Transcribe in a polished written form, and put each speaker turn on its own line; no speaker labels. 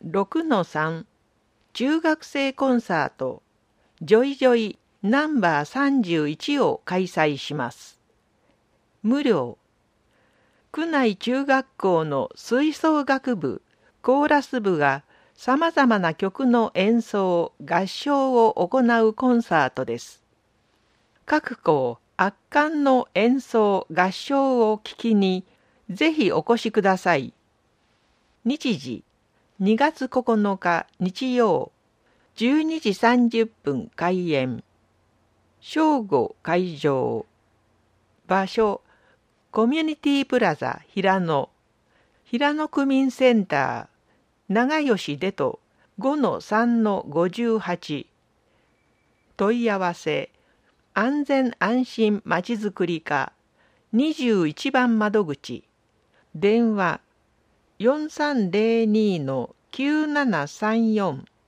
6-3 中学生コンサートジョイジョイナンバー31を開催します。無料。区内中学校の吹奏楽部、コーラス部がさまざまな曲の演奏、合唱を行うコンサートです。各校圧巻の演奏、合唱を聴きにぜひお越しください。日時2月9日日曜12時30分開演。正午会場。場所コミュニティプラザ平野区民センター長吉出と 5-3-58 問い合わせ安全安心まちづくり課21番窓口電話 4302-9734